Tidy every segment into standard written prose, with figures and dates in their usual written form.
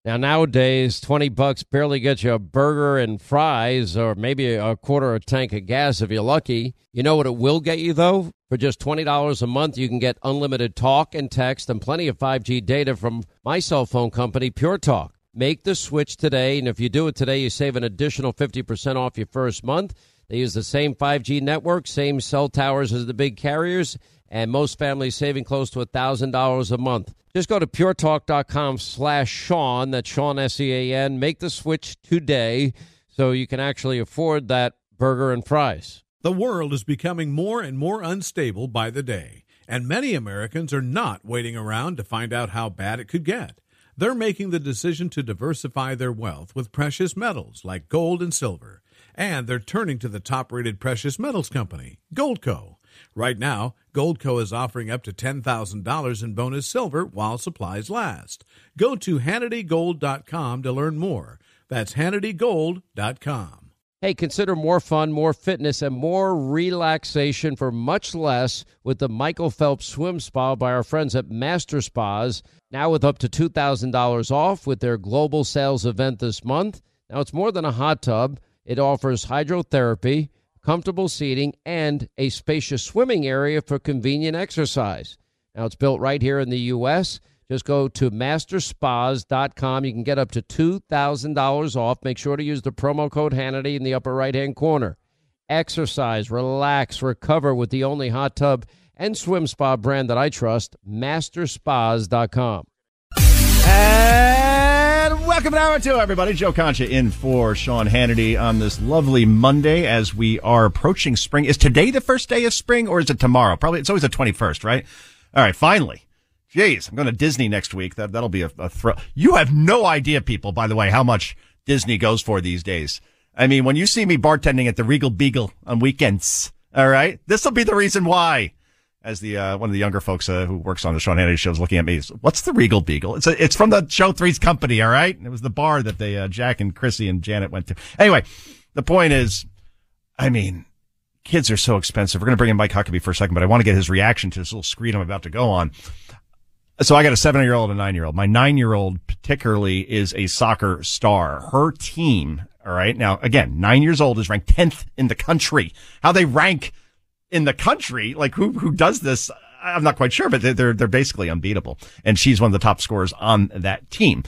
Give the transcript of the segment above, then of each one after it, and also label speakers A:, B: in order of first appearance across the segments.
A: Now, nowadays, $20 barely gets you a burger and fries or maybe a quarter of a tank of gas if you're lucky. You know what it will get you, though? For just $20 a month, you can get unlimited talk and text and plenty of 5G data from my cell phone company, Pure Talk. Make the switch today, and if you do it today, you save an additional 50% off your first month. They use the same 5G network, same cell towers as the big carriers, and most families saving close to $1,000 a month. Just go to puretalk.com/Sean, that's Sean, S-E-A-N. Make the switch today so you can actually afford that burger and fries.
B: The world is becoming more and more unstable by the day, and many Americans are not waiting around to find out how bad it could get. They're making the decision to diversify their wealth with precious metals like gold and silver, and they're turning to the top-rated precious metals company, Goldco. Right now, Goldco is offering up to $10,000 in bonus silver while supplies last. Go to HannityGold.com to learn more. That's HannityGold.com.
A: Hey, consider more fun, more fitness, and more relaxation for much less with the Michael Phelps Swim Spa by our friends at Master Spas, now with up to $2,000 off with their global sales event this month. Now, it's more than a hot tub. It offers hydrotherapy, comfortable seating, and a spacious swimming area for convenient exercise. Now, it's built right here in the U.S. Just go to masterspas.com. You can get up to $2,000 off. Make sure to use the promo code Hannity in the upper right-hand corner. Exercise, relax, recover with the only hot tub and swim spa brand that I trust, masterspas.com.
C: And welcome to Hour 2, everybody. Joe Concha in for Sean Hannity on this lovely Monday as we are approaching spring. Is today the first day of spring, or is it tomorrow? Probably. It's always the 21st, right? All right, finally. Jeez, I'm going to Disney next week. That'll be a thrill. You have no idea, people, by the way, how much Disney goes for these days. I mean, when you see me bartending at the Regal Beagle on weekends, all right, this will be the reason why. As the one of the younger folks who works on the Sean Hannity show is looking at me, what's the Regal Beagle? It's from the show Three's Company, all right? It was the bar that they Jack and Chrissy and Janet went to. Anyway, the point is, I mean, kids are so expensive. We're going to bring in Mike Huckabee for a second, but I want to get his reaction to this little screen I'm about to go on. So I got a 7-year-old and a 9-year-old. My 9-year-old particularly is a soccer star. Her team, all right? Now, again, 9 years old is ranked 10th in the country. How they rank in the country, like who does this, I'm not quite sure, but they're basically unbeatable. And she's one of the top scorers on that team.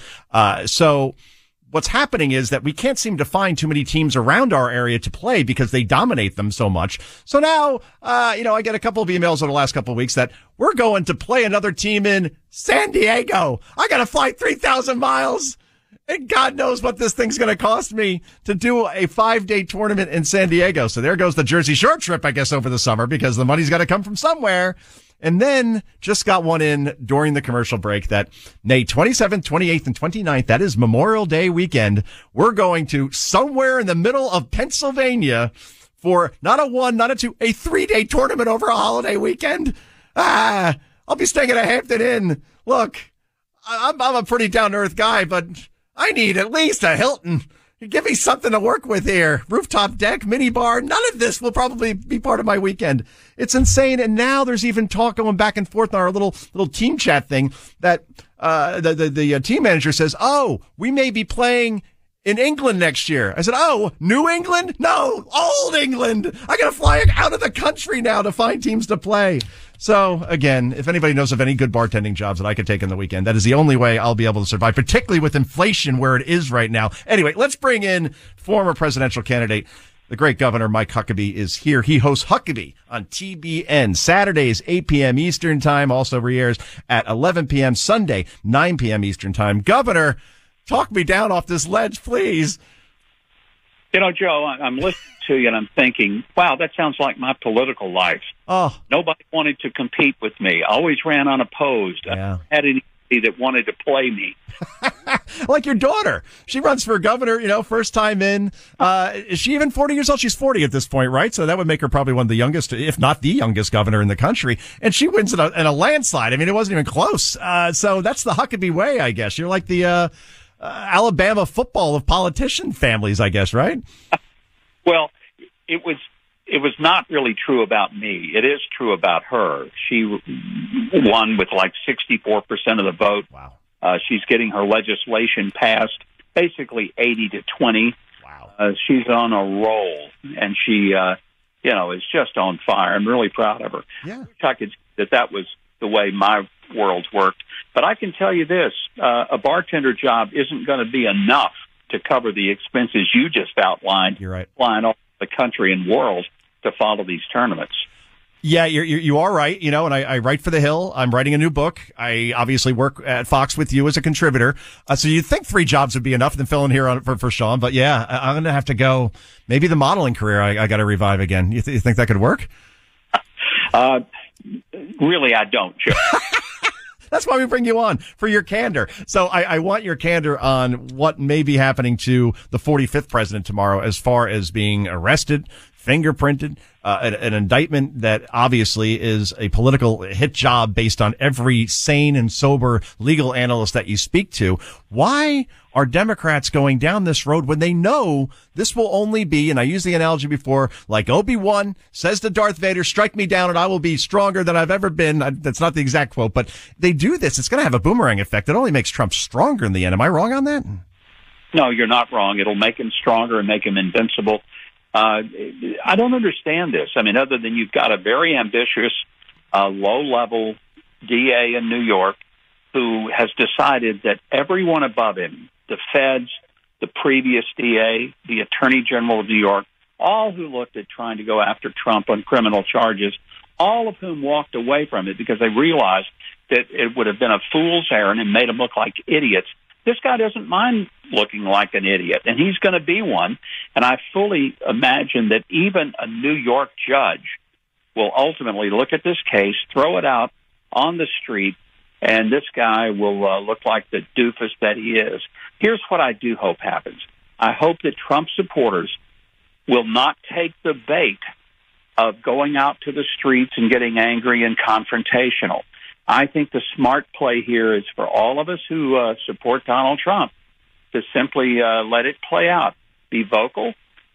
C: So what's happening is that we can't seem to find too many teams around our area to play because they dominate them so much. So now, I get a couple of emails over the last couple of weeks that we're going to play another team in San Diego. I got to fly 3,000 miles. And God knows what this thing's going to cost me to do a 5-day tournament in San Diego. So there goes the Jersey Shore trip, I guess, over the summer because the money's got to come from somewhere. And then just got one in during the commercial break that May 27th, 28th, and 29th, that is Memorial Day weekend, we're going to somewhere in the middle of Pennsylvania for not a 1, not a 2, a 3-day tournament over a holiday weekend. I'll be staying at a Hampton Inn. Look, I'm a pretty down-to-earth guy, but I need at least a Hilton. Give me something to work with here. Rooftop deck, mini bar. None of this will probably be part of my weekend. It's insane. And now there's even talk going back and forth on our little team chat thing that the team manager says, oh, we may be playing in England next year. I said, oh, New England? No, Old England. I got to fly out of the country now to find teams to play. So, again, if anybody knows of any good bartending jobs that I could take in the weekend, that is the only way I'll be able to survive, particularly with inflation where it is right now. Anyway, let's bring in former presidential candidate, the great Governor Mike Huckabee is here. He hosts Huckabee on TBN, Saturdays, 8 p.m. Eastern Time, also re-airs at 11 p.m. Sunday, 9 p.m. Eastern Time. Governor, talk me down off this ledge, please.
D: Joe, I'm listening to you and I'm thinking, wow, that sounds like my political life.
C: Oh,
D: nobody wanted to compete with me. I always ran unopposed.
C: Yeah.
D: I never had anybody that wanted to play me.
C: Like your daughter. She runs for governor, first time in. Is she even 40 years old? She's 40 at this point, right? So that would make her probably one of the youngest, if not the youngest governor in the country. And she wins in a landslide. I mean, it wasn't even close. So that's the Huckabee way, I guess. You're like the Alabama football of politician families, I guess, right?
D: Well, it was not really true about me. It is true about her. She won with like 64% of the vote.
C: Wow.
D: She's getting her legislation passed basically 80-20.
C: Wow.
D: She's on a roll, and she, is just on fire. I'm really proud of her.
C: Yeah.
D: I wish I could that was the way my world worked. But I can tell you this, a bartender job isn't going to be enough to cover the expenses you just outlined.
C: You're right.
D: Flying all the country and world to follow these tournaments.
C: Yeah, you are right. And I write for The Hill. I'm writing a new book. I obviously work at Fox with you as a contributor. So you'd think 3 jobs would be enough than filling here for Sean. But yeah, I'm going to have to go. Maybe the modeling career I got to revive again. You think that could work?
D: Really, I don't, Joe.
C: That's why we bring you on, for your candor. So I want your candor on what may be happening to the 45th president tomorrow as far as being arrested, fingerprinted, an indictment that obviously is a political hit job based on every sane and sober legal analyst that you speak to. Why are Democrats going down this road when they know this will only be, and I used the analogy before, like Obi-Wan says to Darth Vader, strike me down and I will be stronger than I've ever been. That's not the exact quote, but they do this. It's going to have a boomerang effect. It only makes Trump stronger in the end. Am I wrong on that?
D: No, you're not wrong. It'll make him stronger and make him invincible. I don't understand this. I mean, other than you've got a very ambitious, low-level DA in New York who has decided that everyone above him, the feds, the previous DA, the Attorney General of New York, all who looked at trying to go after Trump on criminal charges, all of whom walked away from it because they realized that it would have been a fool's errand and made them look like idiots. This guy doesn't mind looking like an idiot, and he's going to be one. And I fully imagine that even a New York judge will ultimately look at this case, throw it out on the street, and this guy will look like the doofus that he is. Here's what I do hope happens. I hope that Trump supporters will not take the bait of going out to the streets and getting angry and confrontational. I think the smart play here is for all of us who support Donald Trump to simply let it play out. Be vocal,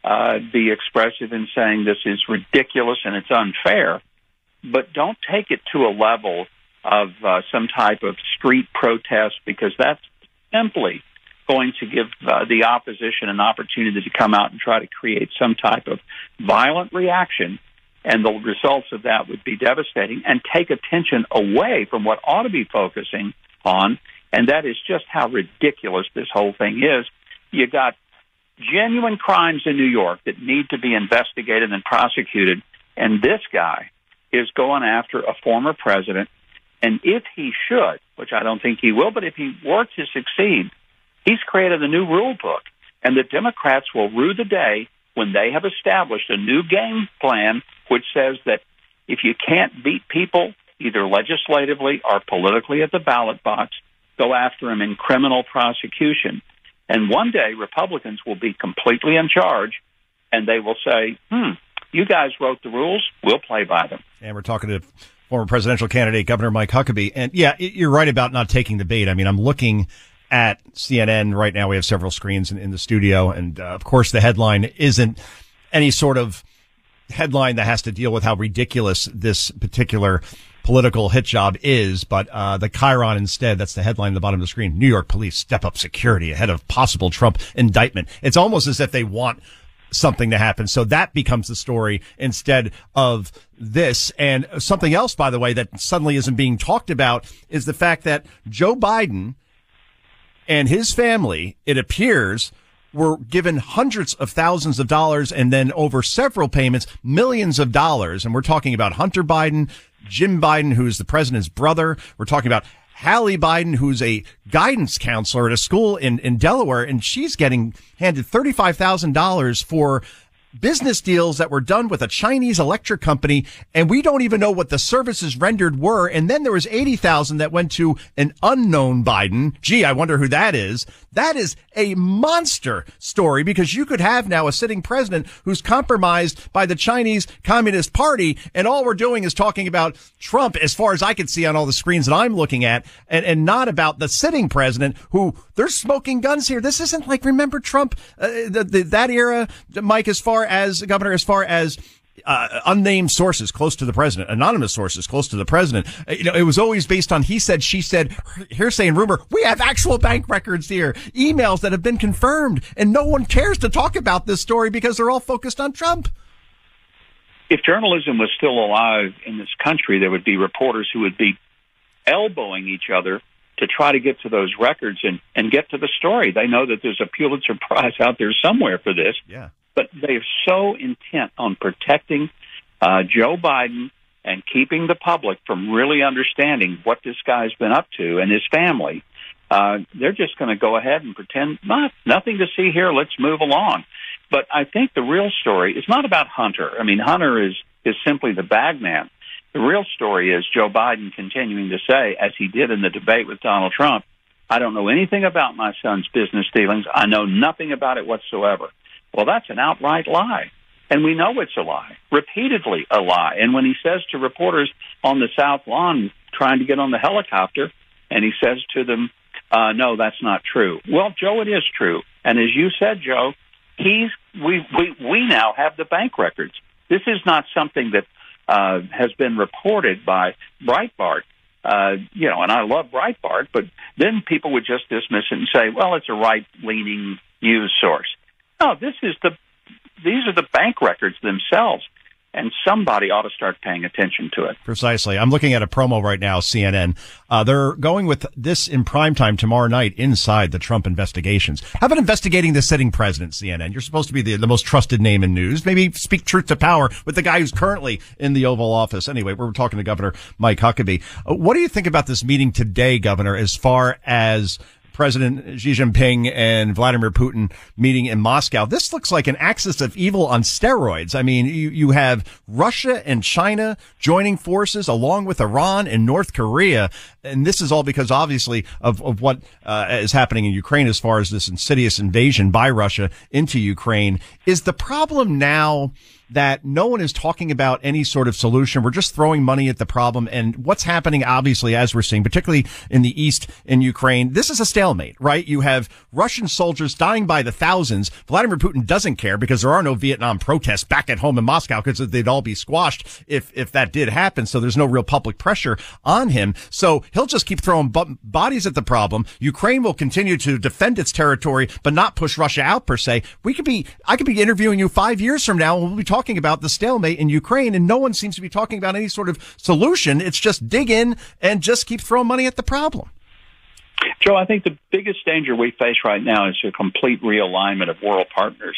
D: be expressive in saying this is ridiculous and it's unfair, but don't take it to a level of some type of street protest, because that's simply going to give the opposition an opportunity to come out and try to create some type of violent reaction. And the results of that would be devastating and take attention away from what ought to be focusing on, and that is just how ridiculous this whole thing is. You got genuine crimes in New York that need to be investigated and prosecuted, and this guy is going after a former president. And if he should, which I don't think he will, but if he were to succeed, he's created a new rule book, and the Democrats will rue the day when they have established a new game plan which says that if you can't beat people either legislatively or politically at the ballot box, go after them in criminal prosecution. And one day Republicans will be completely in charge, and they will say, you guys wrote the rules, we'll play by them.
C: And we're talking to former presidential candidate Governor Mike Huckabee. And yeah, you're right about not taking the bait. I mean, I'm looking at CNN right now. We have several screens in the studio. And of course, the headline isn't any sort of headline that has to deal with how ridiculous this particular political hit job is. But the Chiron instead, that's the headline at the bottom of the screen. New York police step up security ahead of possible Trump indictment. It's almost as if they want something to happen. So that becomes the story instead of this. And something else, by the way, that suddenly isn't being talked about is the fact that Joe Biden and his family, it appears, were given hundreds of thousands of dollars and then over several payments, millions of dollars. And we're talking about Hunter Biden, Jim Biden, who's the president's brother. We're talking about Hallie Biden, who's a guidance counselor at a school in Delaware, and she's getting handed $35,000 for business deals that were done with a Chinese electric company, and we don't even know what the services rendered were. And then there was $80,000 that went to an unknown Biden. Gee, I wonder who that is. That is a monster story, because you could have now a sitting president who's compromised by the Chinese Communist Party, and all we're doing is talking about Trump, as far as I can see on all the screens that I'm looking at, and not about the sitting president, who they're smoking guns here. This isn't like, remember Trump, that era, Mike, as far as governor, as far as unnamed sources close to the president, anonymous sources close to the president. It was always based on he said, she said, hearsay and rumor. We have actual bank records here, emails that have been confirmed, and no one cares to talk about this story because they're all focused on Trump.
D: If journalism was still alive in this country, there would be reporters who would be elbowing each other to try to get to those records and get to the story. They know that there's a Pulitzer Prize out there somewhere for this.
C: Yeah.
D: But they're so intent on protecting Joe Biden and keeping the public from really understanding what this guy's been up to and his family. They're just going to go ahead and pretend nothing to see here. Let's move along. But I think the real story is not about Hunter. I mean, Hunter is simply the bag man. The real story is Joe Biden continuing to say, as he did in the debate with Donald Trump, I don't know anything about my son's business dealings. I know nothing about it whatsoever. Well, that's an outright lie. And we know it's a lie, repeatedly a lie. And when he says to reporters on the South Lawn trying to get on the helicopter, and he says to them, no, that's not true. Well, Joe, it is true. And as you said, Joe, we now have the bank records. This is not something that has been reported by Breitbart. And I love Breitbart, but then people would just dismiss it and say, well, it's a right-leaning news source. No, these are the bank records themselves, and somebody ought to start paying attention to it.
C: Precisely. I'm looking at a promo right now, CNN. They're going with this in primetime tomorrow night inside the Trump investigations. How about investigating the sitting president, CNN? You're supposed to be the most trusted name in news. Maybe speak truth to power with the guy who's currently in the Oval Office. Anyway, we're talking to Governor Mike Huckabee. What do you think about this meeting today, Governor, as far as President Xi Jinping and Vladimir Putin meeting in Moscow? This looks like an axis of evil on steroids. I mean, you have Russia and China joining forces along with Iran and North Korea. And this is all because, obviously, of what is happening in Ukraine as far as this insidious invasion by Russia into Ukraine. Is the problem now that no one is talking about any sort of solution? We're just throwing money at the problem. And what's happening, obviously, as we're seeing, particularly in the east in Ukraine, this is a stalemate, right? You have Russian soldiers dying by the thousands. Vladimir Putin doesn't care because there are no Vietnam protests back at home in Moscow because they'd all be squashed if that did happen. So there's no real public pressure on him. So he'll just keep throwing bodies at the problem. Ukraine will continue to defend its territory, but not push Russia out per se. I could be interviewing you 5 years from now and we'll be talking about the stalemate in Ukraine, and no one seems to be talking about any sort of solution. It's just dig in and just keep throwing money at the problem.
D: Joe, I think the biggest danger we face right now is a complete realignment of world partners.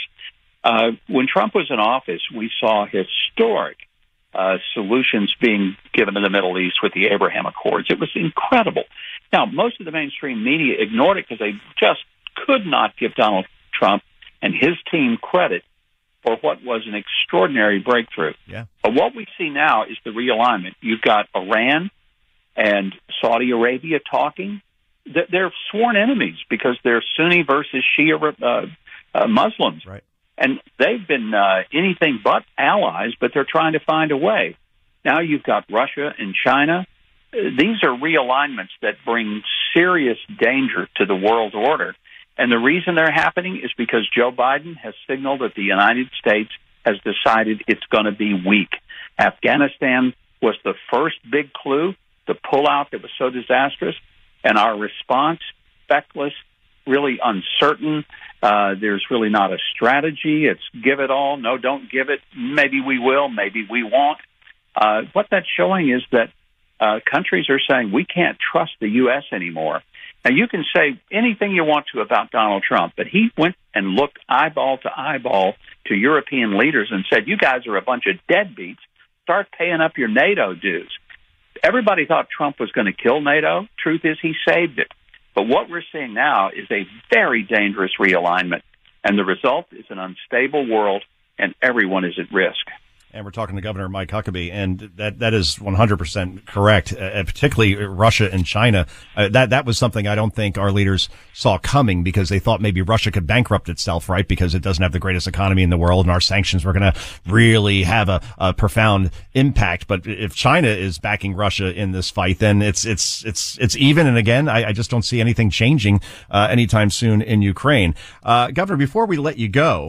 D: When Trump was in office, we saw historic solutions being given in the Middle East with the Abraham Accords. It was incredible. Now, most of the mainstream media ignored it because they just could not give Donald Trump and his team credit for what was an extraordinary breakthrough.
C: Yeah.
D: But what we see now is the realignment. You've got Iran and Saudi Arabia talking. They're sworn enemies because they're Sunni versus Shia Muslims.
C: Right.
D: And they've been anything but allies, but they're trying to find a way. Now you've got Russia and China. These are realignments that bring serious danger to the world order. And the reason they're happening is because Joe Biden has signaled that the United States has decided it's going to be weak. Afghanistan was the first big clue, the pullout that was so disastrous, and our response, feckless, really uncertain. There's really not a strategy. It's give it all. No, don't give it. Maybe we will. Maybe we won't. What that's showing is that countries are saying we can't trust the U.S. anymore. Now, you can say anything you want to about Donald Trump, but he went and looked eyeball to eyeball to European leaders and said, you guys are a bunch of deadbeats. Start paying up your NATO dues. Everybody thought Trump was going to kill NATO. Truth is, he saved it. But what we're seeing now is a very dangerous realignment, and the result is an unstable world, and everyone is at risk.
C: And we're talking to Governor Mike Huckabee, and that is 100% correct, particularly Russia and China. That was something I don't think our leaders saw coming because they thought maybe Russia could bankrupt itself, right? Because it doesn't have the greatest economy in the world, and our sanctions were going to really have a profound impact. But if China is backing Russia in this fight, then it's even. And again, I just don't see anything changing anytime soon in Ukraine. Governor, before we let you go,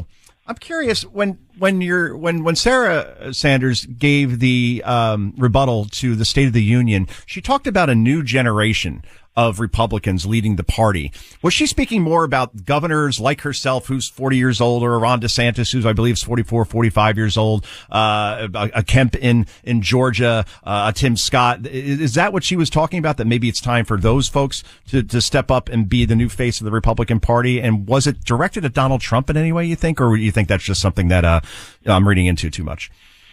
C: I'm curious when Sarah Sanders gave the rebuttal to the State of the Union, she talked about a new generation of Republicans leading the party. Was she speaking more about governors like herself, who's 40 years old, or Ron DeSantis, who's I believe is 44, 45 years old, a Kemp in Georgia, a Tim Scott? Is that what she was talking about? That maybe it's time for those folks to step up and be the new face of the Republican Party? And was it directed at Donald Trump in any way, you think, or do you think that's just something that I'm reading into too much?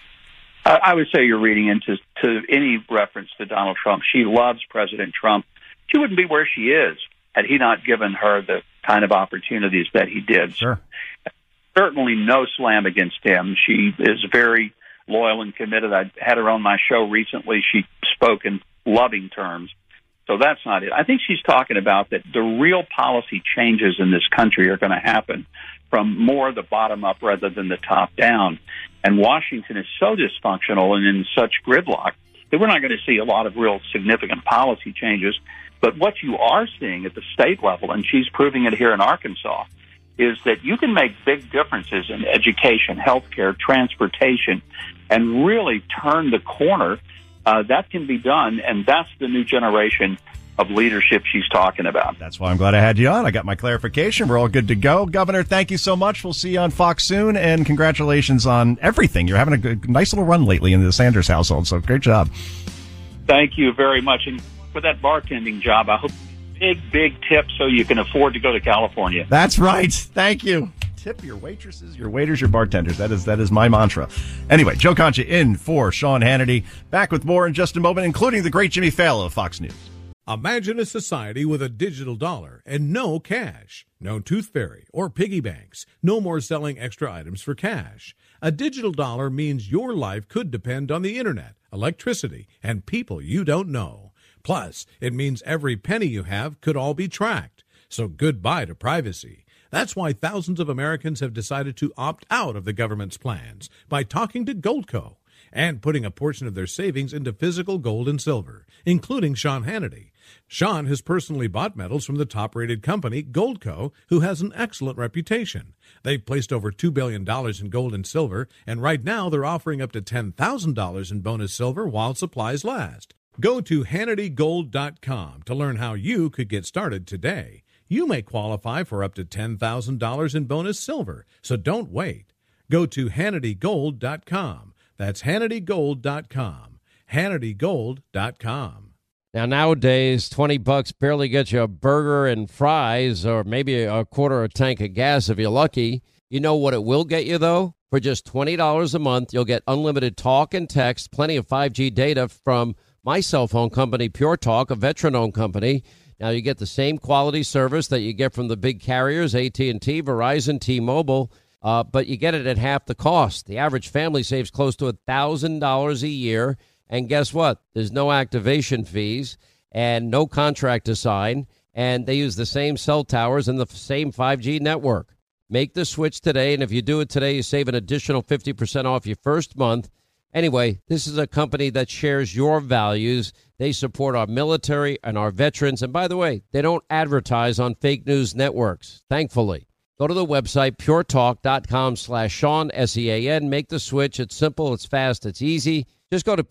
D: I would say you're reading into any reference to Donald Trump. She loves President Trump. She wouldn't be where she is had he not given her the kind of opportunities that he did.
C: Sure.
D: Certainly no slam against him. She is very loyal and committed. I had her on my show recently. She spoke in loving terms. So that's not it. I think she's talking about that the real policy changes in this country are going to happen from more the bottom up rather than the top down. And Washington is so dysfunctional and in such gridlock that we're not going to see a lot of real significant policy changes. But what you are seeing at the state level, and she's proving it here in Arkansas, is that you can make big differences in education, healthcare, transportation, and really turn the corner. That can be done, and that's the new generation of leadership she's talking about.
C: That's why I'm glad I had you on. I got my clarification. We're all good to go. Governor, thank you so much. We'll see you on Fox soon, and congratulations on everything. You're having a nice little run lately in the Sanders household, so great job.
D: Thank you very much. And for that bartending job, I hope big tip so you can afford to go to California.
C: That's right. Thank you. Tip your waitresses, your waiters, your bartenders. That is my mantra. Anyway, Joe Concha in for Sean Hannity. Back with more in just a moment, including the great Jimmy Fallon of Fox News.
B: Imagine a society with a digital dollar and no cash. No tooth fairy or piggy banks. No more selling extra items for cash. A digital dollar means your life could depend on the internet, electricity, and people you don't know. Plus, it means every penny you have could all be tracked. So goodbye to privacy. That's why thousands of Americans have decided to opt out of the government's plans by talking to Goldco and putting a portion of their savings into physical gold and silver, including Sean Hannity. Sean has personally bought metals from the top-rated company, Goldco, who has an excellent reputation. They've placed over $2 billion in gold and silver, and right now they're offering up to $10,000 in bonus silver while supplies last. Go to HannityGold.com to learn how you could get started today. You may qualify for up to $10,000 in bonus silver, so don't wait. Go to HannityGold.com. That's HannityGold.com. HannityGold.com.
A: Now, nowadays, $20 barely gets you a burger and fries or maybe a quarter of a tank of gas if you're lucky. You know what it will get you, though? For just $20 a month, you'll get unlimited talk and text, plenty of 5G data from my cell phone company, Pure Talk, a veteran-owned company. Now, you get the same quality service that you get from the big carriers, AT&T, Verizon, T-Mobile, but you get it at half the cost. The average family saves close to $1,000 a year. And guess what? There's no activation fees and no contract to sign, and they use the same cell towers and the same 5G network. Make the switch today, and if you do it today, you save an additional 50% off your first month. Anyway, this is a company that shares your values. They support our military and our veterans. And by the way, they don't advertise on fake news networks, thankfully. Go to the website, puretalk.com/Sean, S-E-A-N. Make the switch. It's simple, it's fast, it's easy. Just go to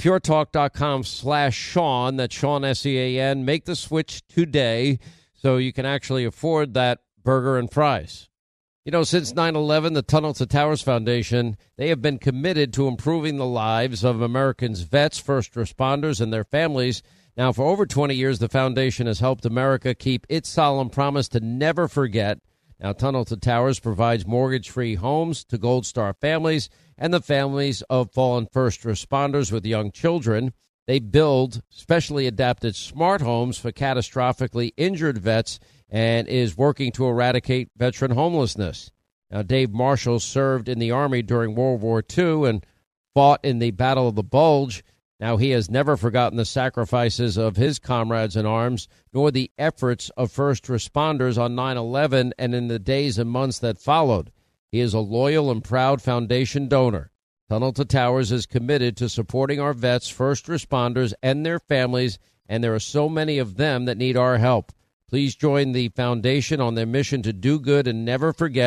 A: puretalk.com/Sean, that's Sean, S-E-A-N. Make the switch today so you can actually afford that burger and fries. You know, since 9/11, the Tunnel to Towers Foundation, they have been committed to improving the lives of Americans' vets, first responders, and their families. Now, for over 20 years, the foundation has helped America keep its solemn promise to never forget. Now, Tunnel to Towers provides mortgage-free homes to Gold Star families and the families of fallen first responders with young children. They build specially adapted smart homes for catastrophically injured vets and is working to eradicate veteran homelessness. Now, Dave Marshall served in the Army during World War II and fought in the Battle of the Bulge. Now, he has never forgotten the sacrifices of his comrades in arms, nor the efforts of first responders on 9/11 and in the days and months that followed. He is a loyal and proud foundation donor. Tunnel to Towers is committed to supporting our vets, first responders, and their families, and there are so many of them that need our help. Please join the foundation on their mission to do good and never forget.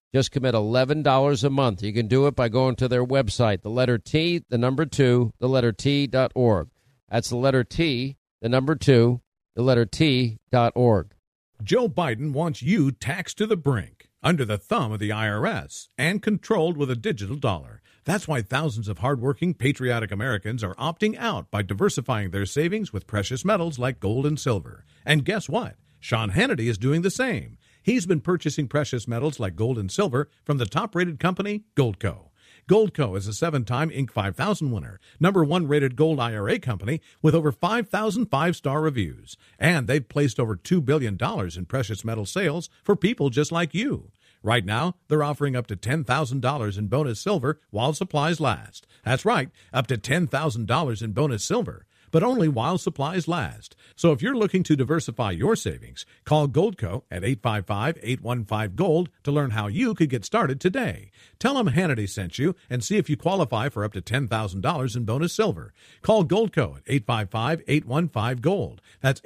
A: Just commit $11 a month. You can do it by going to their website, the letter T, the number 2, the letter T.org. That's the letter T, the number 2, the letter T.org.
B: Joe Biden wants you taxed to the brink, under the thumb of the IRS, and controlled with a digital dollar. That's why thousands of hardworking, patriotic Americans are opting out by diversifying their savings with precious metals like gold and silver. And guess what? Sean Hannity is doing the same. He's been purchasing precious metals like gold and silver from the top-rated company, Goldco. Goldco is a 7-time Inc. 5000 winner, #1 rated gold IRA company with over 5,000 5-star reviews. And they've placed over $2 billion in precious metal sales for people just like you. Right now, they're offering up to $10,000 in bonus silver while supplies last. That's right, up to $10,000 in bonus silver, but only while supplies last. So if you're looking to diversify your savings, call Goldco at 855-815-GOLD to learn how you could get started today. Tell them Hannity sent you and see if you qualify for up to $10,000 in bonus silver. Call Goldco at 855-815-GOLD. That's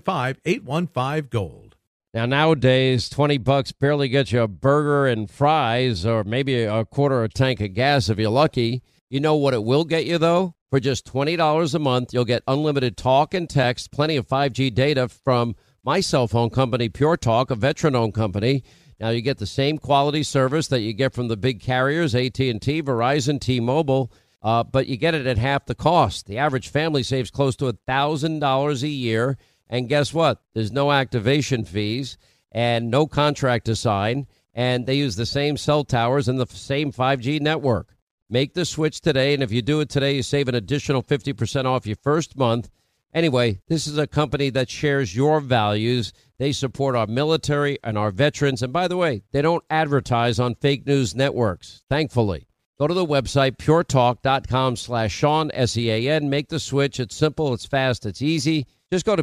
B: 855-815-GOLD.
A: Now, nowadays, $20 barely gets you a burger and fries or maybe a quarter a tank of gas if you're lucky. You know what it will get you, though? For just $20 a month, you'll get unlimited talk and text, plenty of 5G data from my cell phone company, Pure Talk, a veteran-owned company. Now, you get the same quality service that you get from the big carriers, AT&T, Verizon, T-Mobile, but you get it at half the cost. The average family saves close to $1,000 a year. And guess what? There's no activation fees and no contract to sign, and they use the same cell towers and the same 5G network. Make the switch today, and if you do it today, you save an additional 50% off your first month. Anyway, this is a company that shares your values. They support our military and our veterans. And by the way, they don't advertise on fake news networks, thankfully. Go to the website, puretalk.com/Sean, S-E-A-N. Make the switch. It's simple, it's fast, it's easy. Just go to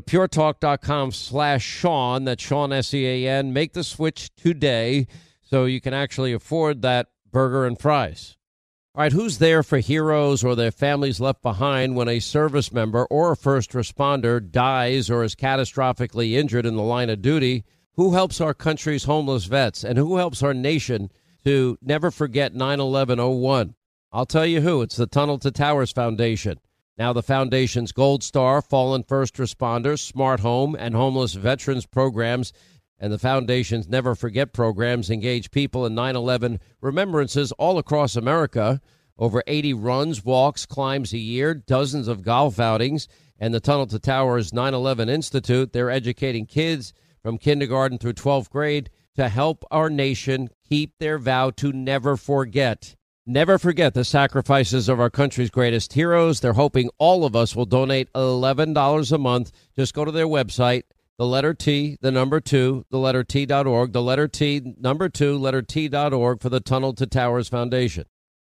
A: puretalk.com/Sean, that's Sean, S-E-A-N. Make the switch today so you can actually afford that burger and fries. All right, who's there for heroes or their families left behind when a service member or a first responder dies or is catastrophically injured in the line of duty? Who helps our country's homeless vets? And who helps our nation to never forget 9/11/01? I'll tell you who. It's the Tunnel to Towers Foundation. Now the foundation's Gold Star, Fallen First Responders, Smart Home, and Homeless Veterans programs, and the foundation's Never Forget programs engage people in 9/11 remembrances all across America. Over 80 runs, walks, climbs a year, dozens of golf outings, and the Tunnel to Towers 9/11 Institute. They're educating kids from kindergarten through 12th grade to help our nation keep their vow to never forget. Never forget the sacrifices of our country's greatest heroes. They're hoping all of us will donate $11 a month. Just go to their website, the letter T, the number 2, the letter T.org, the letter T, number 2, letter T.org for the Tunnel to Towers Foundation.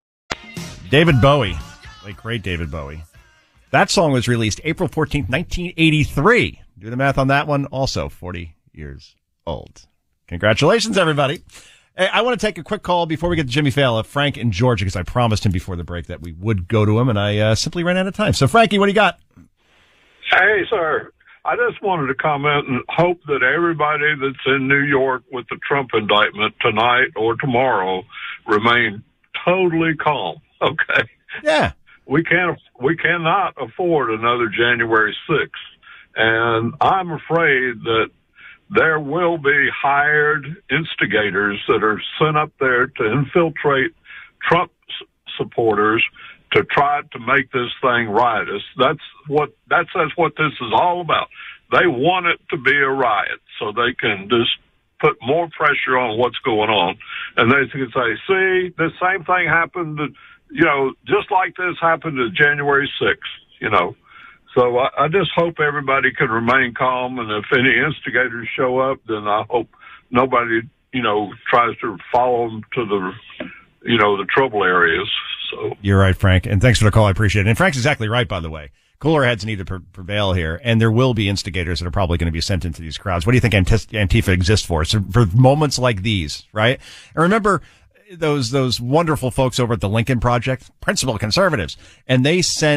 C: David Bowie, like great David Bowie. That song was released April 14th, 1983. Do the math on that one. Also 40 years old. Congratulations, everybody. Hey, I want to take a quick call before we get to Jimmy Fallon, Frank in Georgia, because I promised him before the break that we would go to him, and I simply ran out of time. So, Frankie, what do you got?
E: Hey, sir. I just wanted to comment and hope that everybody that's in New York with the Trump indictment tonight or tomorrow remain totally calm. Okay.
C: Yeah.
E: We cannot afford another January 6th. And I'm afraid that there will be hired instigators that are sent up there to infiltrate Trump supporters to try to make this thing riotous. That's what this is all about. They want it to be a riot so they can just put more pressure on what's going on. And they can say, see, the same thing happened, just like this happened to January 6th, So I just hope everybody can remain calm, and if any instigators show up, then I hope nobody, tries to follow them to the trouble areas. So
C: you're right, Frank, and thanks for the call. I appreciate it. And Frank's exactly right, by the way. Cooler heads need to prevail here, and there will be instigators that are probably going to be sent into these crowds. What do you think Antifa exists for? So for moments like these, right? And remember those wonderful folks over at the Lincoln Project, principal conservatives, and they sent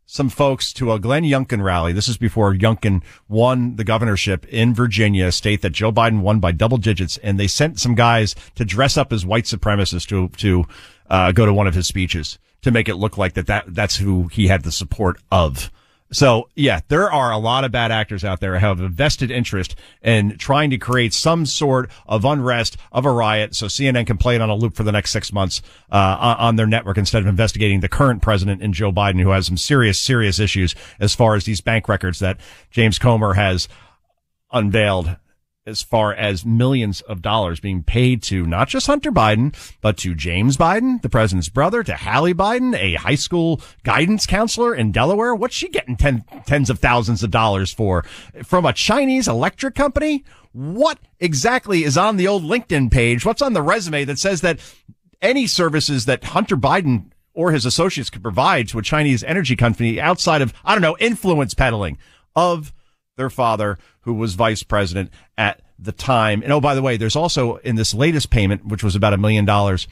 C: some folks to a Glenn Youngkin rally. This is before Youngkin won the governorship in Virginia, a state that Joe Biden won by double digits. And they sent some guys to dress up as white supremacists to go to one of his speeches to make it look like that's who he had the support of. So, yeah, there are a lot of bad actors out there who have a vested interest in trying to create some sort of unrest, of a riot, so CNN can play it on a loop for the next 6 months on their network instead of investigating the current president and Joe Biden, who has some serious issues as far as these bank records that James Comer has unveiled, as far as millions of dollars being paid to not just Hunter Biden, but to James Biden, the president's brother, to Hallie Biden, a high school guidance counselor in Delaware. What's she getting tens of thousands of dollars for? From a Chinese electric company? What exactly is on the old LinkedIn page? What's on the resume that says that any services that Hunter Biden or his associates could provide to a Chinese energy company outside of, I don't know, influence peddling of their father, who was vice president at the time? And oh, by the way, there's also in this latest payment, which was about $1 million,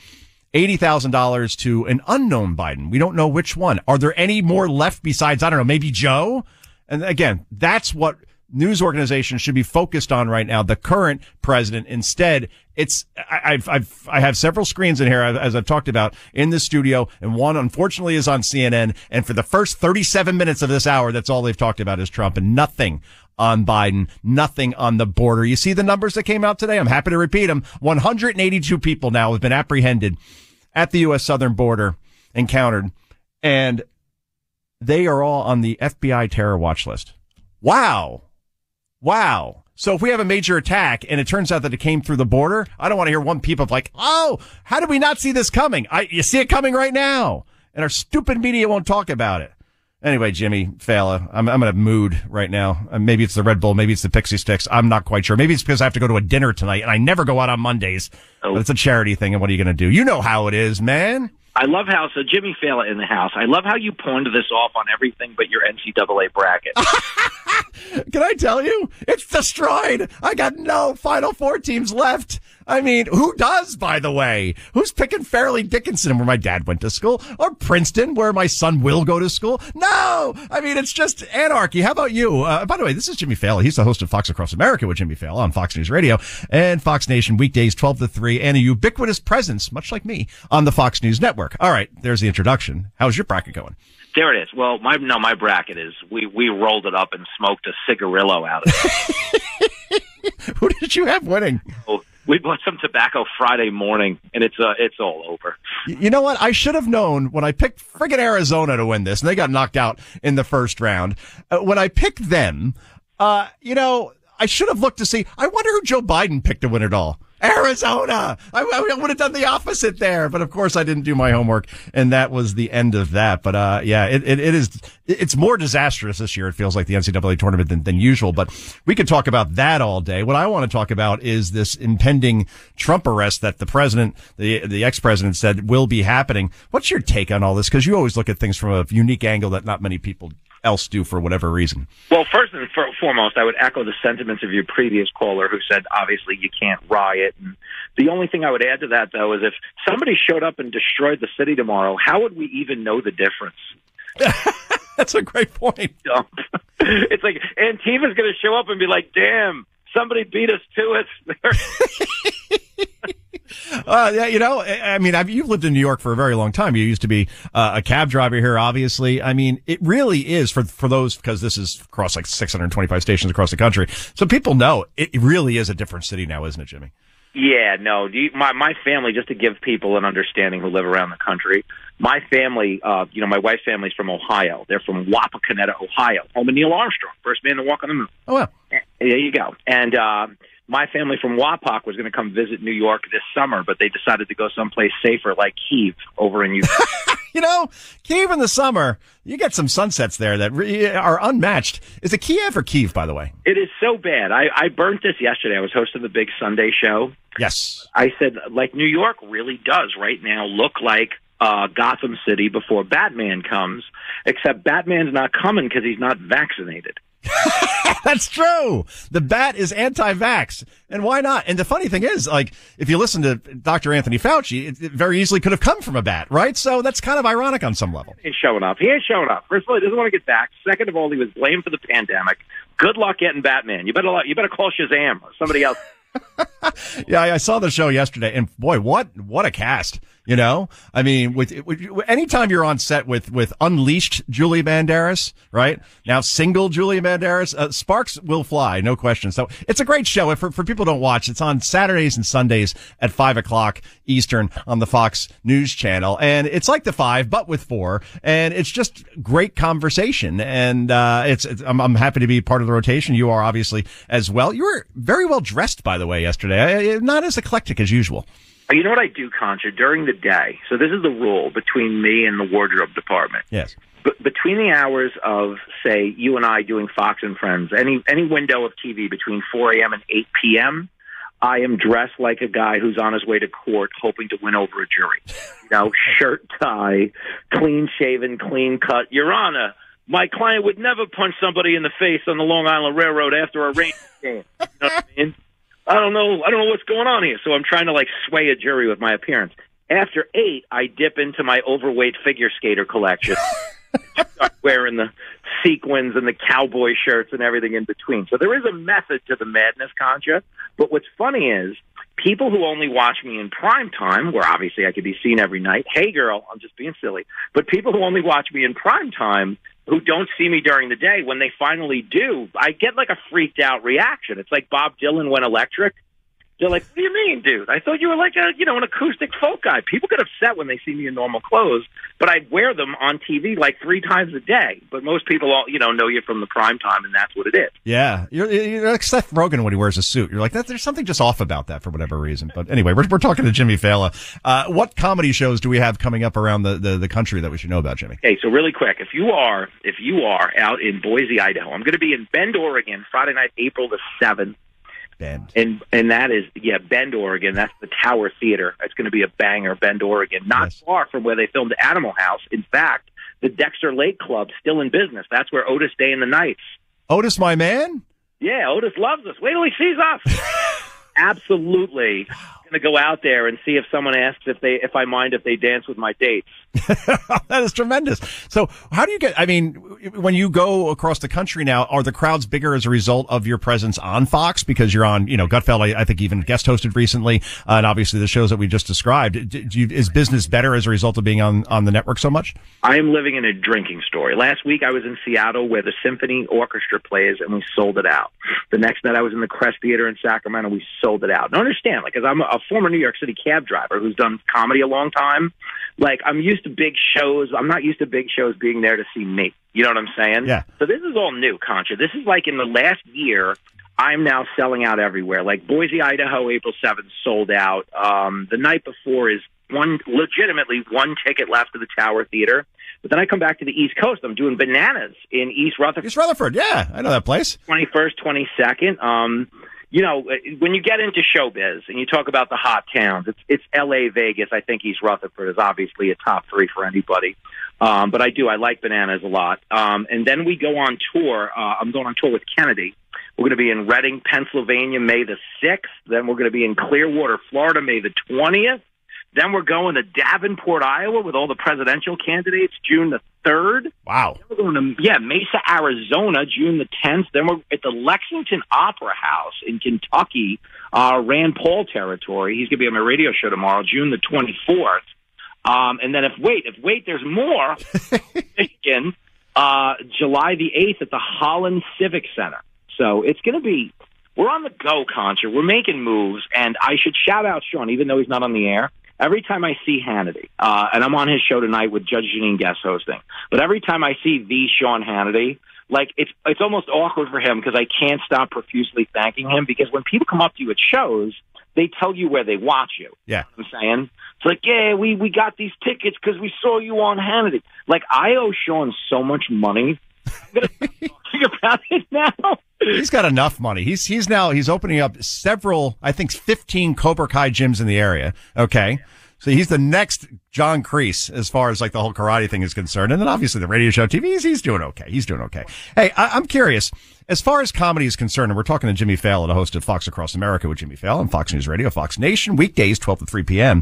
C: $80,000 to an unknown Biden. We don't know which one. Are there any more left besides, I don't know, maybe Joe? And again, that's what news organizations should be focused on right now. The current president. Instead, I have several screens in here, as I've talked about, in the studio, and one unfortunately is on CNN. And for the first 37 minutes of this hour, that's all they've talked about is Trump, and nothing on Biden, nothing on the border. You see the numbers that came out today? I'm happy to repeat them. 182 people now have been apprehended at the U.S. southern border, encountered, and they are all on the FBI terror watch list. Wow. So if we have a major attack and it turns out that it came through the border, I don't want to hear one peep of like, oh, how did we not see this coming? You see it coming right now. And our stupid media won't talk about it. Anyway, Jimmy Fallon, I'm in a mood right now. Maybe it's the Red Bull. Maybe it's the Pixie Sticks. I'm not quite sure. Maybe it's because I have to go to a dinner tonight and I never go out on Mondays. But it's a charity thing. And what are you going to do? You know how it is, man.
F: I love how, so Jimmy Fallon in the house. I love how you pawned this off on everything but your NCAA bracket.
C: Can I tell you? It's destroyed. I got no Final Four teams left. I mean, who does, by the way? Who's picking Fairleigh Dickinson, where my dad went to school, or Princeton, where my son will go to school? No! I mean, it's just anarchy. How about you? By the way, this is Jimmy Fallon. He's the host of Fox Across America with Jimmy Fallon on Fox News Radio and Fox Nation weekdays 12 to 3, and a ubiquitous presence, much like me, on the Fox News Network. All right, there's the introduction. How's your bracket going?
F: There it is. Well, my bracket is, we rolled it up and smoked a cigarillo out of it.
C: Who did you have winning?
F: Oh, we bought some tobacco Friday morning, and it's all over.
C: You know what? I should have known when I picked friggin' Arizona to win this, and they got knocked out in the first round. When I picked them, I should have looked to see, I wonder who Joe Biden picked to win it all. Arizona! I would have done the opposite there, but of course I didn't do my homework, and that was the end of that. But it's more disastrous this year. It feels like the NCAA tournament than usual, but we could talk about that all day. What I want to talk about is this impending Trump arrest that the president, the ex-president, said will be happening. What's your take on all this? Because you always look at things from a unique angle that not many people else do for whatever reason.
F: Well, first and foremost, I would echo the sentiments of your previous caller who said, obviously, you can't riot. And the only thing I would add to that, though, is if somebody showed up and destroyed the city tomorrow, how would we even know the difference?
C: That's a great point.
F: It's like Antifa's going to show up and be like, damn, somebody beat us to it.
C: I mean, you've lived in New York for a very long time. You used to be a cab driver here, obviously. I mean, it really is for those, because this is across like 625 stations across the country. So people know it really is a different city now, isn't it, Jimmy?
F: Yeah, no. My family, just to give people an understanding who live around the country, my family, my wife's family's from Ohio. They're from Wapakoneta, Ohio, home of Neil Armstrong, first man to walk on the moon.
C: Oh, wow.
F: There you go. And my family from Wapak was going to come visit New York this summer, but they decided to go someplace safer like Kyiv over in Ukraine.
C: Kyiv in the summer, you get some sunsets there that are unmatched. Is it Kiev or Kyiv, by the way?
F: It is so bad. I burnt this yesterday. I was hosting the big Sunday show.
C: Yes.
F: I said, like, New York really does right now look like Gotham City before Batman comes, except Batman's not coming because he's not vaccinated.
C: That's true. The bat is anti-vax. And why not? And the funny thing is, like, if you listen to Dr. Anthony Fauci, it very easily could have come from a bat, right? So that's kind of ironic on some level.
F: He ain't showing up. He ain't showing up. First of all, he doesn't want to get back. Second of all, he was blamed for the pandemic. Good luck getting Batman. You better call Shazam or somebody else.
C: Yeah, I saw the show yesterday, and boy, what a cast! You know, I mean, with anytime you're on set with unleashed Julia Banderas, right now, single Julia Banderas, sparks will fly, no question. So it's a great show. For people who don't watch, it's on Saturdays and Sundays at 5:00 Eastern on the Fox News Channel, and it's like The Five but with four, and it's just great conversation. And I'm happy to be part of the rotation. You are obviously as well. You were very well dressed, by the way, yesterday. Not as eclectic as usual.
F: You know what I do, Concha, during the day? So this is the rule between me and the wardrobe department.
C: Yes.
F: But between the hours of, say, you and I doing Fox and Friends, any window of TV between 4 a.m. and 8 p.m., I am dressed like a guy who's on his way to court hoping to win over a jury. You know, shirt, tie, clean shaven, clean cut. Your Honor, my client would never punch somebody in the face on the Long Island Railroad after a rain game. You know what I mean? I don't know what's going on here. So I'm trying to like sway a jury with my appearance. After 8, I dip into my overweight figure skater collection. Start wearing the sequins and the cowboy shirts and everything in between. So there is a method to the madness, Concha. But what's funny is people who only watch me in prime time, where obviously I could be seen every night. Hey, girl, I'm just being silly. But people who only watch me in prime time, who don't see me during the day, when they finally do, I get like a freaked out reaction. It's like Bob Dylan went electric. They're like, what do you mean, dude? I thought you were like an acoustic folk guy. People get upset when they see me in normal clothes, but I wear them on TV like 3 times a day. But most people all, know you from the prime time, and that's what it is.
C: Yeah. You're like Seth Rogen when he wears a suit. You're like, there's something just off about that for whatever reason. But anyway, we're talking to Jimmy Failla. What comedy shows do we have coming up around the country that we should know about, Jimmy?
F: Okay, so really quick, if you are out in Boise, Idaho, I'm going to be in Bend, Oregon, Friday night, April the 7th.
C: Bend.
F: And that is, Bend, Oregon. That's the Tower Theater. It's going to be a banger, Bend, Oregon. Not far from where they filmed Animal House. In fact, the Dexter Lake Club still in business. That's where Otis Day and the Knights.
C: Otis, my man?
F: Yeah, Otis loves us. Wait till he sees us. Absolutely. Going to go out there and see if someone asks if I mind if they dance with my dates.
C: That is tremendous. So how do you when you go across the country now, are the crowds bigger as a result of your presence on Fox? Because you're on, Gutfeld, I think even guest hosted recently, and obviously the shows that we just described. Is business better as a result of being on the network so much? I
F: am living in a drinking story. Last week I was in Seattle where the Symphony Orchestra plays, and we sold it out. The next night I was in the Crest Theater in Sacramento. We sold it out. Now understand, because I'm a former New York City cab driver who's done comedy a long time. Like, I'm used to big shows. I'm not used to big shows being there to see me. You know what I'm saying?
C: Yeah.
F: So this is all new, Concha. This is like in the last year, I'm now selling out everywhere. Like Boise, Idaho, April 7th, sold out. The night before is legitimately one ticket left to the Tower Theater. But then I come back to the East Coast. I'm doing Bananas in East Rutherford.
C: East Rutherford, yeah. I know that place.
F: 21st, 22nd. When you get into showbiz and you talk about the hot towns, it's L.A., Vegas. I think East Rutherford is obviously a top 3 for anybody. But I like Bananas a lot. And then we go on tour. I'm going on tour with Kennedy. We're going to be in Reading, Pennsylvania, May the 6th. Then we're going to be in Clearwater, Florida, May the 20th. Then we're going to Davenport, Iowa with all the presidential candidates, June the 3rd.
C: Wow.
F: Then we're going to, Mesa, Arizona, June the 10th. Then we're at the Lexington Opera House in Kentucky, Rand Paul territory. He's going to be on my radio show tomorrow, June the 24th. And then there's more. Michigan, July the 8th at the Holland Civic Center. So it's going to be, we're on the go, Concha. We're making moves, and I should shout out Sean, even though he's not on the air. Every time I see Hannity, and I'm on his show tonight with Judge Jeanine guest hosting, but every time I see the Sean Hannity, like it's almost awkward for him because I can't stop profusely thanking him, because when people come up to you at shows, they tell you where they watch you.
C: Yeah.
F: You know what I'm saying? It's like, yeah, we got these tickets because we saw you on Hannity. Like, I owe Sean so much money. I'm going to think about it now.
C: He's got enough money. He's opening up several, I think 15 Cobra Kai gyms in the area. Okay. So he's the next John Kreese as far as like the whole karate thing is concerned. And then obviously the radio show, TV, he's doing okay. He's doing okay. Hey, I'm curious, as far as comedy is concerned, and we're talking to Jimmy Fallon, the host of Fox Across America with Jimmy Fallon, Fox News Radio, Fox Nation, weekdays, 12 to 3 p.m.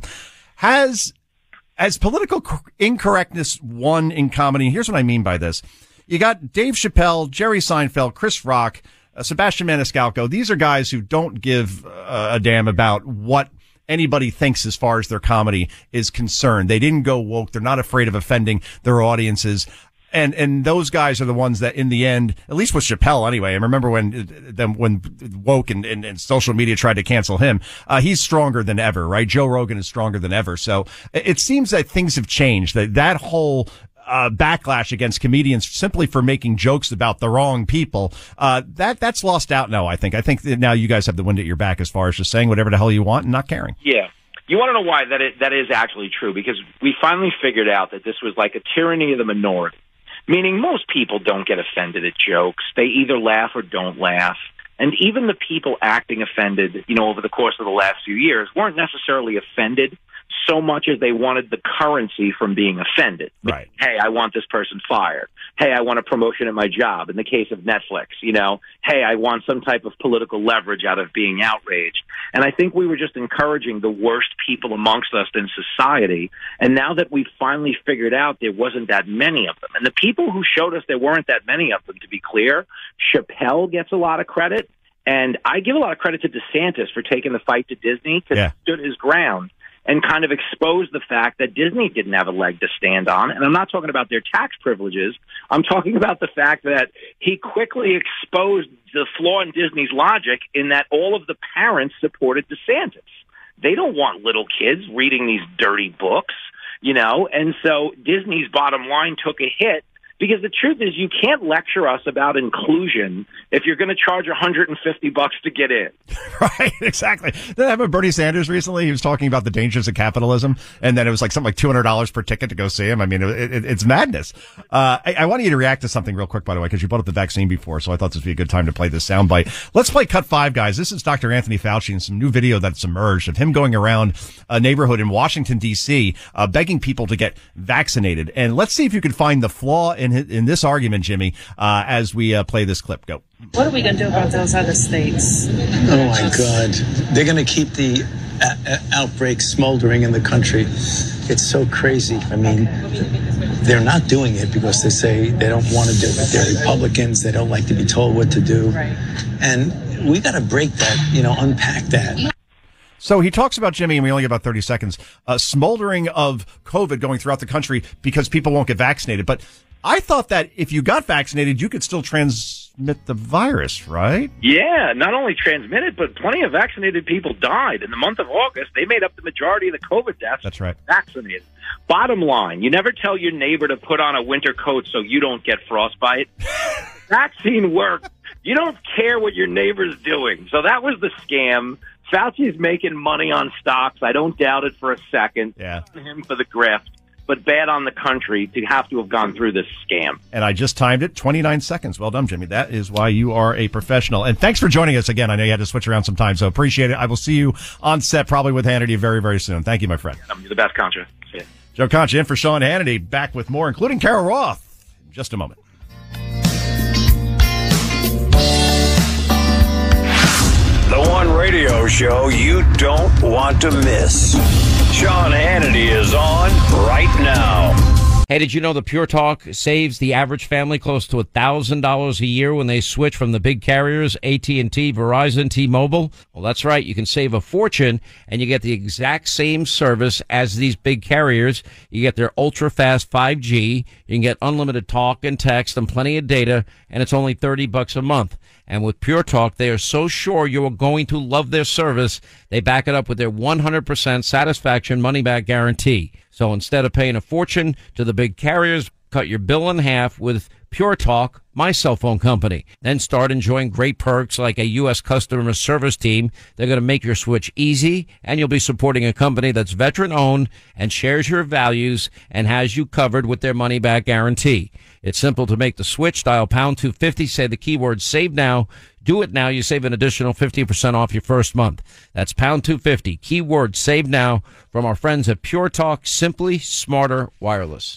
C: Has political incorrectness won in comedy? Here's what I mean by this. You got Dave Chappelle, Jerry Seinfeld, Chris Rock, Sebastian Maniscalco. These are guys who don't give a damn about what anybody thinks as far as their comedy is concerned. They didn't go woke. They're not afraid of offending their audiences. And those guys are the ones that in the end, at least with Chappelle anyway, I remember when woke and social media tried to cancel him, he's stronger than ever, right? Joe Rogan is stronger than ever. So it seems that things have changed, that whole backlash against comedians simply for making jokes about the wrong people, that's lost out now, I think. I think that now you guys have the wind at your back as far as just saying whatever the hell you want and not caring.
F: Yeah. You want to know why that is actually true? Because we finally figured out that this was like a tyranny of the minority. Meaning most people don't get offended at jokes. They either laugh or don't laugh. And even the people acting offended, over the course of the last few years weren't necessarily offended so much as they wanted the currency from being offended.
C: Right.
F: Hey, I want this person fired. Hey, I want a promotion at my job. In the case of Netflix, hey, I want some type of political leverage out of being outraged. And I think we were just encouraging the worst people amongst us in society. And now that we've finally figured out there wasn't that many of them, and the people who showed us there weren't that many of them, to be clear, Chappelle gets a lot of credit. And I give a lot of credit to DeSantis for taking the fight to Disney because he stood his ground and kind of exposed the fact that Disney didn't have a leg to stand on. And I'm not talking about their tax privileges. I'm talking about the fact that he quickly exposed the flaw in Disney's logic in that all of the parents supported DeSantis. They don't want little kids reading these dirty books, and so Disney's bottom line took a hit. Because the truth is, you can't lecture us about inclusion if you're going to charge $150 to get in.
C: Right, exactly. Did I have a Bernie Sanders recently? He was talking about the dangers of capitalism, and then it was like something like $200 per ticket to go see him. I mean, it's madness. I wanted you to react to something real quick, by the way, because you brought up the vaccine before, so I thought this would be a good time to play this soundbite. Let's play Cut 5, guys. This is Dr. Anthony Fauci and some new video that's emerged of him going around a neighborhood in Washington, D.C., begging people to get vaccinated. And let's see if you can find the flaw in this argument, Jimmy, as we play this clip. Go.
G: What are we going to do about those other states?
H: Oh, my God. They're going to keep the outbreak smoldering in the country. It's so crazy. I mean, they're not doing it because they say they don't want to do it. They're Republicans. They don't like to be told what to do. Right. And we got to break that, unpack that.
C: So he talks about, Jimmy, and we only get about 30 seconds, smoldering of COVID going throughout the country because people won't get vaccinated. But I thought that if you got vaccinated, you could still transmit the virus, right?
F: Yeah, not only transmit it, but plenty of vaccinated people died. In the month of August, they made up the majority of the COVID deaths.
C: That's right.
F: Vaccinated. Bottom line, you never tell your neighbor to put on a winter coat so you don't get frostbite. Vaccine works. You don't care what your neighbor's doing. So that was the scam. Fauci's making money on stocks. I don't doubt it for a second.
C: Yeah.
F: Him for the grift, but bad on the country to have to have gone through this scam.
C: And I just timed it, 29 seconds. Well done, Jimmy. That is why you are a professional. And thanks for joining us again. I know you had to switch around some time, so appreciate it. I will see you on set probably with Hannity very, very soon. Thank you, my friend.
F: You're the best, Concha. See ya.
C: Joe Concha in for Sean Hannity. Back with more, including Carol Roth, in just a moment.
I: The one radio show you don't want to miss. Sean Hannity is on right now.
A: Hey, did you know that Pure Talk saves the average family close to $1,000 a year when they switch from the big carriers, AT&T, Verizon, T-Mobile? Well, that's right. You can save a fortune, and you get the exact same service as these big carriers. You get their ultra-fast 5G. You can get unlimited talk and text and plenty of data, and it's only $30 a month. And with Pure Talk, they are so sure you are going to love their service, they back it up with their 100% satisfaction money-back guarantee. So instead of paying a fortune to the big carriers, cut your bill in half with Pure Talk, my cell phone company. Then start enjoying great perks like a U.S. customer service team. They're going to make your switch easy, and you'll be supporting a company that's veteran-owned and shares your values and has you covered with their money-back guarantee. It's simple to make the switch. Dial pound 250, say the keyword save now. Do it now. You save an additional 50% off your first month. That's pound 250. Keyword save now from our friends at Pure Talk, Simply Smarter Wireless.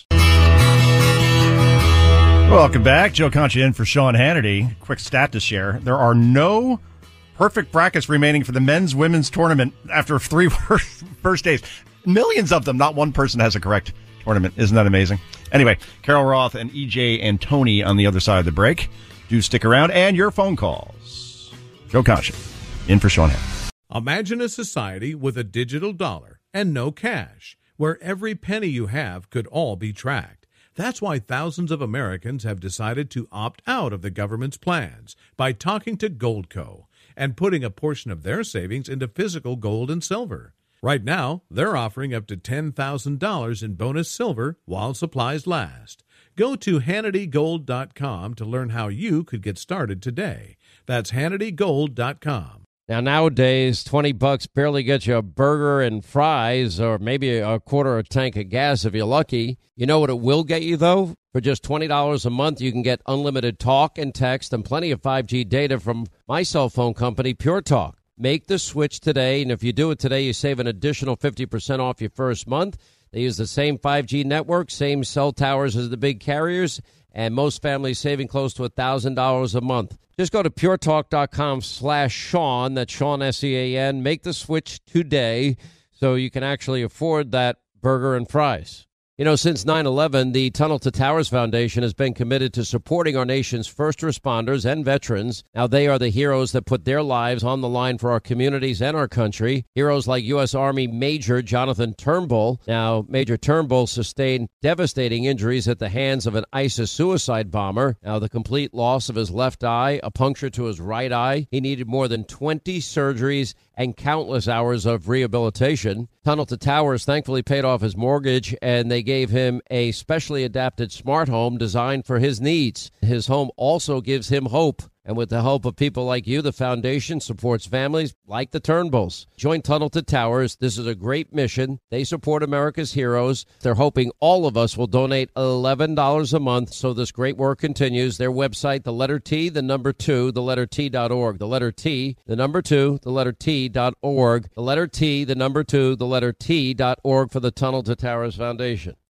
C: Welcome back. Joe Concha in for Sean Hannity. Quick stat to share. There are no perfect brackets remaining for the men's women's tournament after 3 first days. Millions of them. Not one person has a correct tournament. Isn't that amazing? Anyway, Carol Roth and EJ and Tony on the other side of the break. Do stick around. And your phone calls. Joe Concha in for Sean Hannity.
B: Imagine a society with a digital dollar and no cash, where every penny you have could all be tracked. That's why thousands of Americans have decided to opt out of the government's plans by talking to Goldco and putting a portion of their savings into physical gold and silver. Right now, they're offering up to $10,000 in bonus silver while supplies last. Go to HannityGold.com to learn how you could get started today. That's HannityGold.com.
A: Now, nowadays, $20 barely gets you a burger and fries or maybe a quarter of a tank of gas if you're lucky. You know what it will get you, though? For just $20 a month, you can get unlimited talk and text and plenty of 5G data from my cell phone company, Pure Talk. Make the switch today, and if you do it today, you save an additional 50% off your first month. They use the same 5G network, same cell towers as the big carriers, and most families saving close to $1,000 a month. Just go to puretalk.com/Sean, that's Sean, S-E-A-N. Make the switch today so you can actually afford that burger and fries. You know, since 9/11, the Tunnel to Towers Foundation has been committed to supporting our nation's first responders and veterans. Now, they are the heroes that put their lives on the line for our communities and our country. Heroes like U.S. Army Major Jonathan Turnbull. Now, Major Turnbull sustained devastating injuries at the hands of an ISIS suicide bomber. Now, the complete loss of his left eye, a puncture to his right eye. He needed more than 20 surgeries and countless hours of rehabilitation. Tunnel to Towers thankfully paid off his mortgage, and they gave him a specially adapted smart home designed for his needs. His home also gives him hope. And with the help of people like you, the foundation supports families like the Turnbulls. Join Tunnel to Towers. This is a great mission. They support America's heroes. They're hoping all of us will donate $11 a month so this great work continues. Their website, the letter T, the number 2, the letter T.org. The letter T, the number 2, the letter T.org. The letter T, the number 2, the letter T.org for the Tunnel to Towers Foundation.